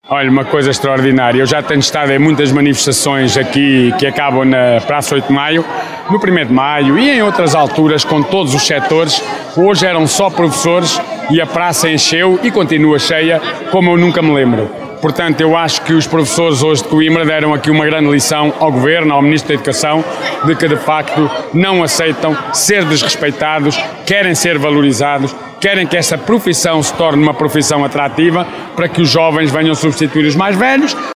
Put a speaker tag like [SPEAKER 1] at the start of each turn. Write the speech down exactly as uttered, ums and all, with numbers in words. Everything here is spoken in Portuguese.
[SPEAKER 1] Olha, uma coisa extraordinária. Eu já tenho estado em muitas manifestações aqui que acabam na Praça oito de Maio, no primeiro de Maio e em outras alturas com todos os setores. Hoje eram só professores e a praça encheu e continua cheia como eu nunca me lembro. Portanto, eu acho que os professores hoje de Coimbra deram aqui uma grande lição ao Governo, ao Ministro da Educação, de que de facto não aceitam ser desrespeitados, querem ser valorizados, querem que essa profissão se torne uma profissão atrativa para que os jovens venham substituir os mais velhos.